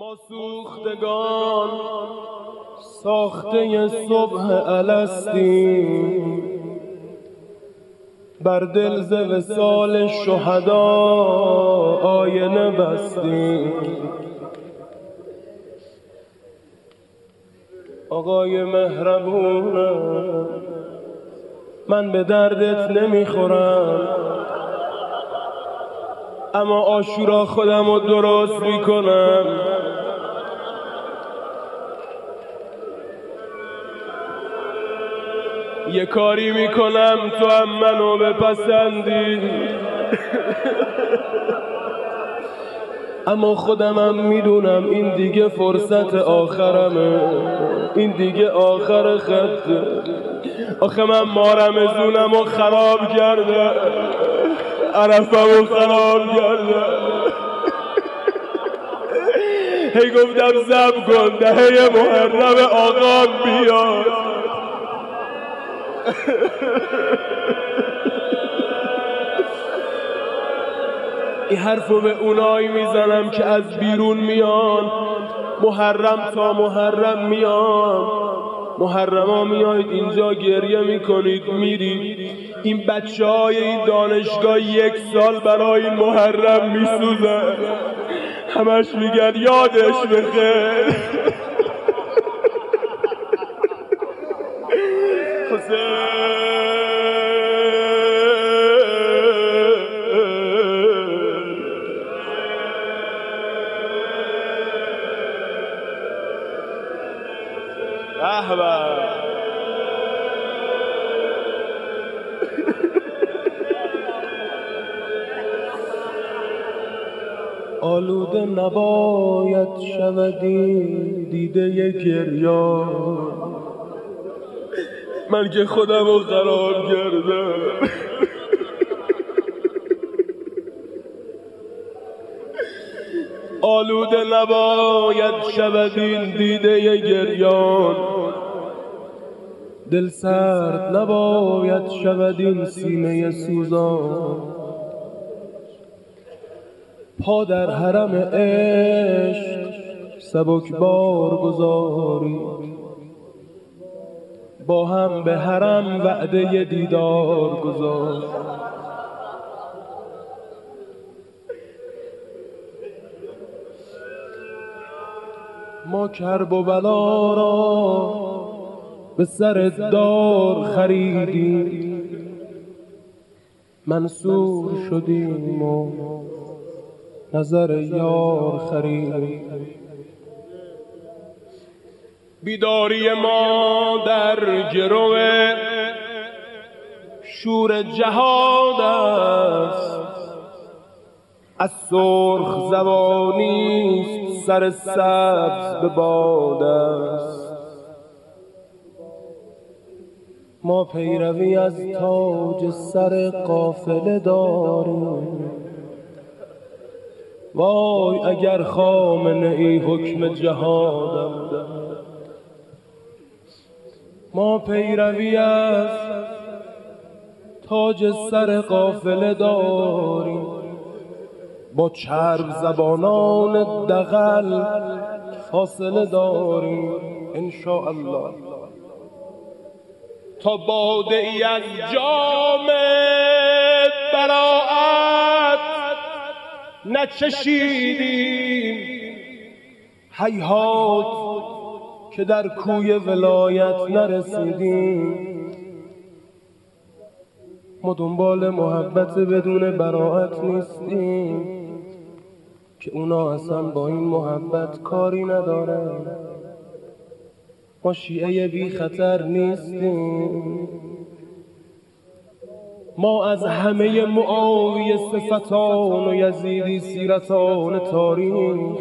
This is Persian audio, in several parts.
ما سوختگان ساخته صبح الستیم، بر دل ز وصال شهدا آینه بستیم. آقای مهربونم من به دردت نمیخورم، اما عاشورا خودم رو درست میکنم. یه کاری میکنم تو هم منو بپسندی، اما خودمم میدونم این دیگه فرصت آخرمه، این دیگه آخر خطه. آخه من مارمزونم رو خراب کرده، عرفم رو خراب کرده. هی گفتم زب کن دهه محرم آقام بیاد. این حرفو به اونایی میزنم که از بیرون میان، محرم تا محرم میان. محرم ها میایید اینجا گریه میکنید میرید. این بچه های این دانشگاه 1 سال برای این محرم میسوزن، همش میگن یادش بخیر. آلوده نباید شودی دیده گریان، من که خودم رو خراب کردم. آلوده نباید شودین دیده گریان، دل سرد نباید شودین سینه سوزان. پا در حرم عشق سبکبار گذارید، با هم به حرم وعده دیدار گذار. ما کرب و بلا را به سر دار خریدیم، منصور شدیم و نظر یار خریدیم. بیداری ما در گرو شور جهاد است، از سرخ زبانیست سر سبز به باد است. ما پیروی از تاج سر قافله داریم، وای اگر خامنه ای حکم جهادم دهد. ما پیروی از تاج سر قافله داریم، با چرب زبانان دغل فاصله داریم انشاءالله. تا باده ای از جام براءت نچشیدیم، هیهات که در کوی ولایت نرسیدیم. ما دنبال محبت بدون براءت نیستیم که اونا اصلا با این محبت کاری ندارن. ما شیعه بی خطر نیستیم، ما از همه معاویه صفتان و یزیدی سیرتان تاریخ،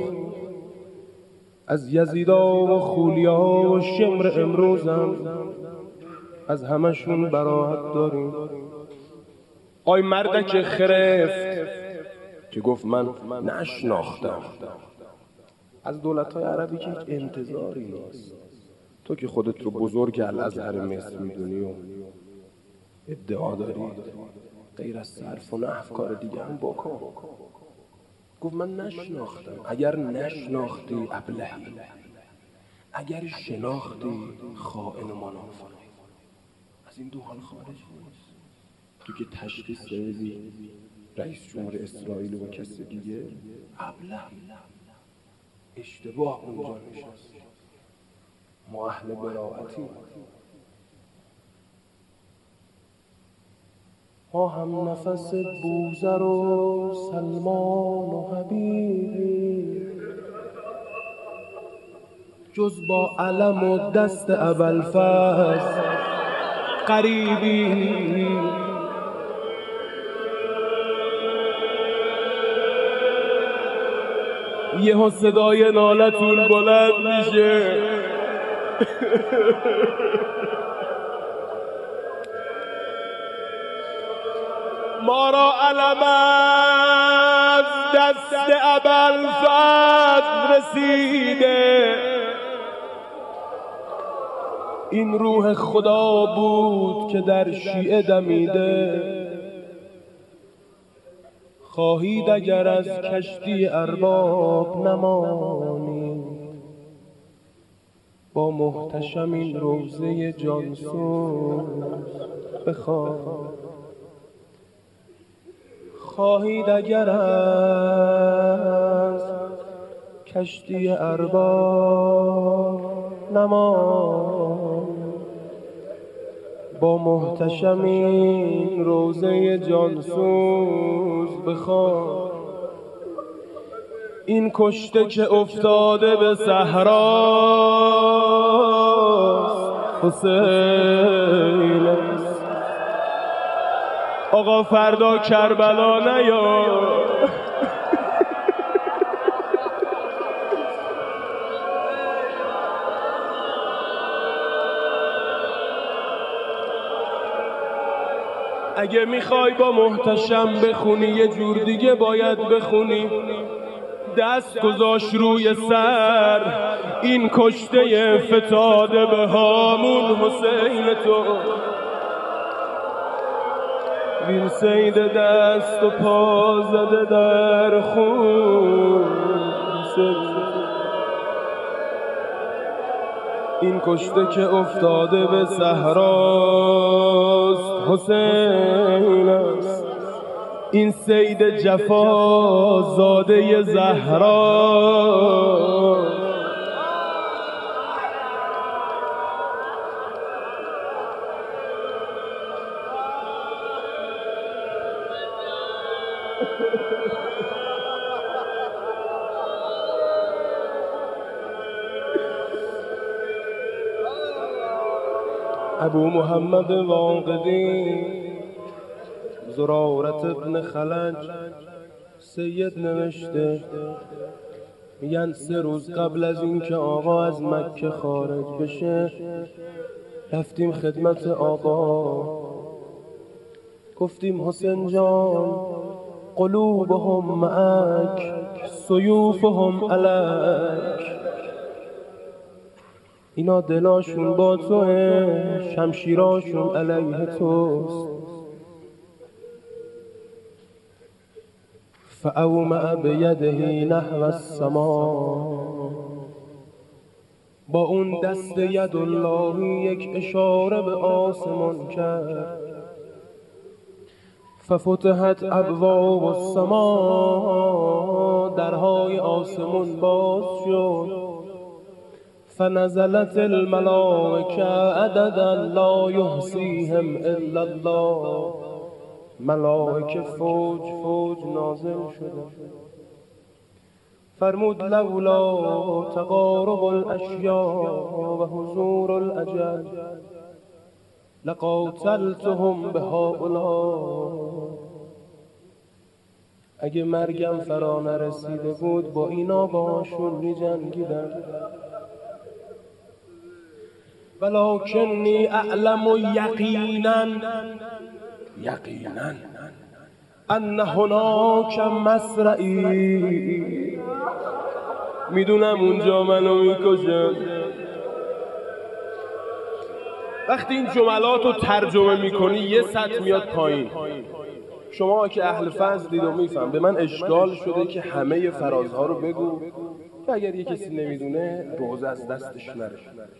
از یزیدا و خولیا و شمر امروزم از همشون براحت داریم. آی مردک خرفت که گفت من نشناختم، از دولت‌های عربی که هیچ انتظاری نیست. تو که خودت رو بزرگ الازهر مصر میدونی و ادعا داری، غیر از صرف و نحو کار دیگه هم بکن. گفت من نشناختم. اگر نشناختی ابلهی، اگر شناختی خائن و منافق. از این دو حال خارج نیست. تو که تشخیص دادی رئیس جمهور اسرائیل و کسی دیگه، ابله اشتباه اونجا نشست. ما اهل براعتی، ما هم نفس بوذر و سلمان و حبیبی، جز با علم و دست ابوالفضل قریبی. یهو صدای نالتون بلند میشه. ما را علم از دست ابوالفضل رسیده، این روح خدا بود که در شیعه دمیده. خواهید اگر از کشتی ارباب نمانید، با محتشم این روضه جانسوز بخوان. خواهید اگر از کشتی ارباب نمانید، با محتشم این روضه جانسوز بخوان. این کشته که افتاده به صحراست حسین است. آقا فردا کربلا نیا. اگه میخوای با محتشم بخونی یه جور دیگه باید بخونی. دست گذاشت روی سر این کشته فتاده به هامون حسین تو. وین سید دست و پا زده در خون، این کشته که افتاده به صحراست حسین است. این سید جفا زاده زهرا. ابو محمد واقدی زرارت ابن خلج سید نوشته، میگن 3 روز قبل از این که آقا از مکه خارج بشه رفتیم خدمت آقا، گفتیم حسین جان قلوبهم معک سیوفهم علیک. اینا دلاشون با توه، شمشیراشون علیه توست. فاومأ بیده نحو السما، با اون دست ید اللهی یک اشاره به آسمان کرد. ففتحت ابواب السما، درهای آسمان باز شد. فنزلت الملائکه عددا لا یحصیهم الا الله، ملائکه فوج فوج نازل شدند. فرمود لولا تقارب الاشیاء و حضور الاجل لقاتلتهم بهؤلاء. اگه مرگم فرا نرسیده بود با اینا باشون می جنگیدم. ولکنی اعلم یقینا ان هناک مصرعی، میدونم اونجا منو میکشن. وقتی این جملات رو ترجمه میکنی یه سطح میاد پایین، شما که اهل فضلید و میفهم، به من اشکال شده که همه فرازها رو بگو که اگر یه کسی نمیدونه روزه از دستش نره.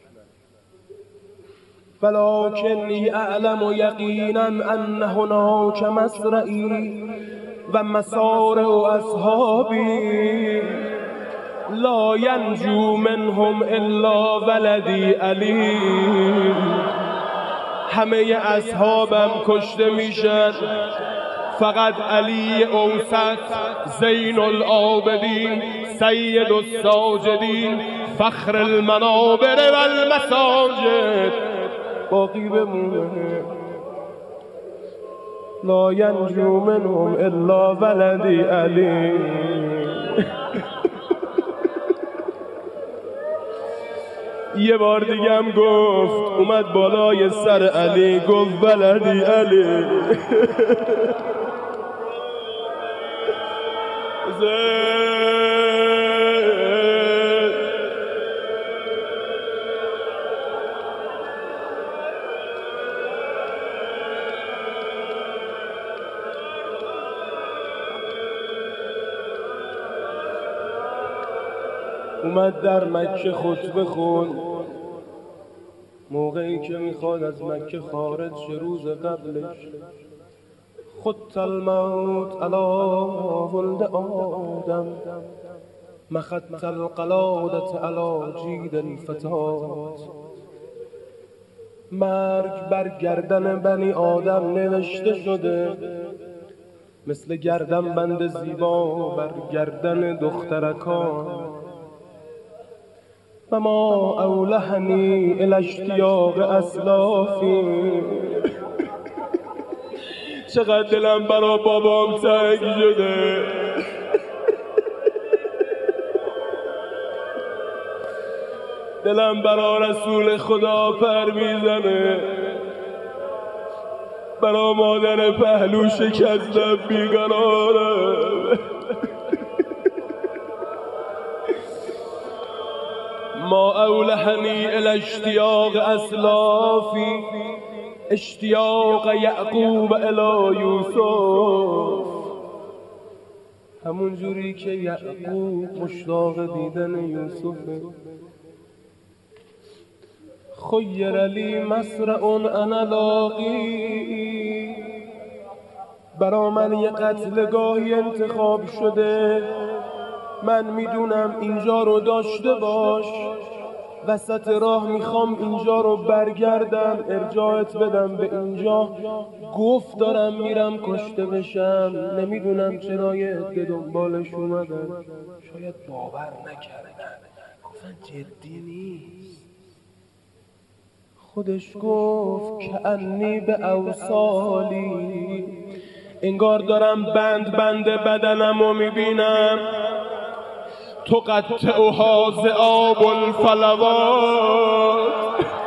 ولکنی اعلم یقینا ان هناک مسرعی و مسارع اصحابی لا ینجو منهم الا ولدی علی. همه اصحابم کشته میشن، فقط علی اوسط، زین العابدین، سید الساجدین، فخر المنابر و المساجد باقی بمونه. لا ینجو منهم الا ولدی علی. یه بار دیگه هم گفت، اومد بالای سر علی گفت ولدی علی. اومد در مکه خطبه خون، موقعی که میخواد از مکه خارج شه روز قبلش، خط الموت علی ولد آدم مخط القلادة علی جید الفتات. مرگ بر گردن بنی آدم نوشته شده، مثل گردن بند زیبا بر گردن دخترکان. و ما اولهنی الی اشتیاق اسلافی. چقدر دلم برا بابام تنگ شده، دلم برا رسول خدا پر میزنه، برا مادر پهلو شکستم بیقرارم. ما اولهنی الی اشتیاق اسلافی، اشتیاق یعقوب الی یوسف. همون جوری که یعقوب مشتاق دیدن یوسفه. خیر لی مسرع انا لاقی. برا من یه قتلگاهی انتخاب شده، من میدونم اینجا رو داشته باش، وسط راه میخوام اینجا رو برگردم ارجاعت بدم به اینجا. گفت دارم میرم کشته بشم، نمیدونم چرا یه عده دنبالش اومدن، شاید باور نکردن، گفتن جدی نیست. خودش گفت که انی به اوصالی، انگار دارم بند بدنم رو میبینم. تو قطعها ذئاب الفلوات.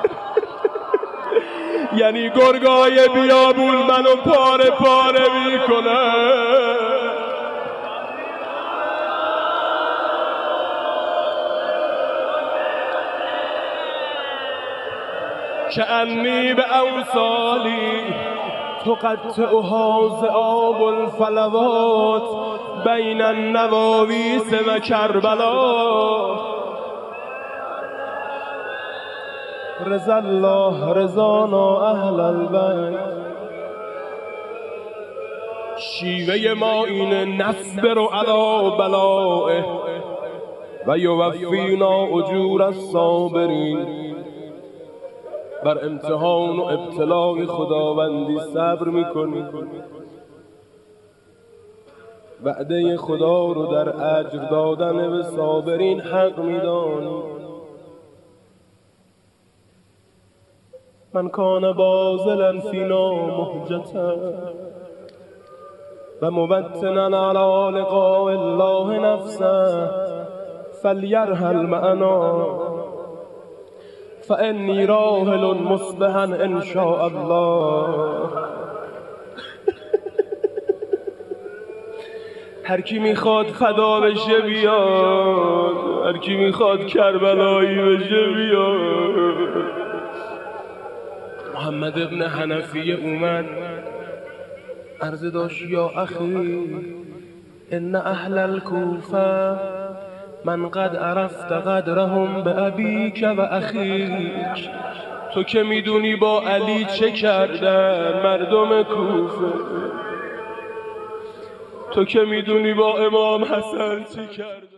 یعنی گرگای بیابون منو پاره پاره میکنه. که انی به اوصالی تقطعها ذئاب الفلوات بین النواویس و کربلا. رضا الله رضانا اهل البیت. شیوه ما اینه نصبر علی بلائه و یوفینا اجور الصابرین. بر امتحان و ابتلای خداوندی صبر میکنی، وعده خدا رو در اجر دادن به صابرین حق میدانی. من کان باذلا فینا مهجتا و مبتنا علی لقاء الله نفسه فلیرحل معنا فانی راحل مصبحا ان شاء الله. هر کی میخواد فدا بشه بیاد، هر کی میخواد کربلایی بشه بیاد. محمد ابن حنفیه اومد عرض داشت یا اخی ان اهل الکوفه من قد عرفت قدرهم به ابیک و اخیک. تو که میدونی با علی چه کردن مردم کوفه، تو که میدونی با امام حسن چه کردن.